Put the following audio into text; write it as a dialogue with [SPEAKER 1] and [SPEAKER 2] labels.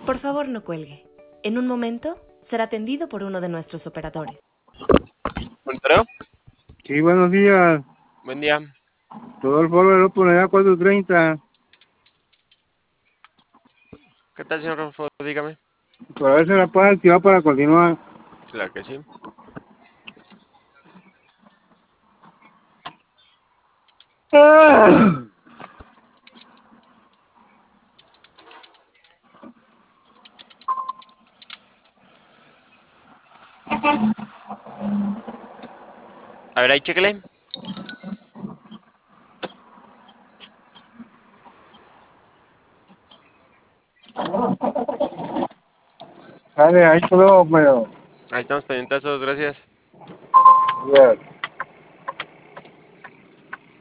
[SPEAKER 1] Por favor, no cuelgue. En un momento será atendido por uno de nuestros operadores.
[SPEAKER 2] ¿Montero?
[SPEAKER 3] Sí, buenos días.
[SPEAKER 2] Buen día.
[SPEAKER 3] Rodolfo Álvaro por allá 430.
[SPEAKER 2] ¿Qué tal, señor Rodolfo? Dígame.
[SPEAKER 3] Por ver si la puede activar para continuar.
[SPEAKER 2] Claro que sí.
[SPEAKER 3] ¡Ah!
[SPEAKER 2] A ver, ahí chéquele.
[SPEAKER 3] Dale, ahí te veo, pero...
[SPEAKER 2] Ahí estamos pendientes, gracias.
[SPEAKER 3] Bien.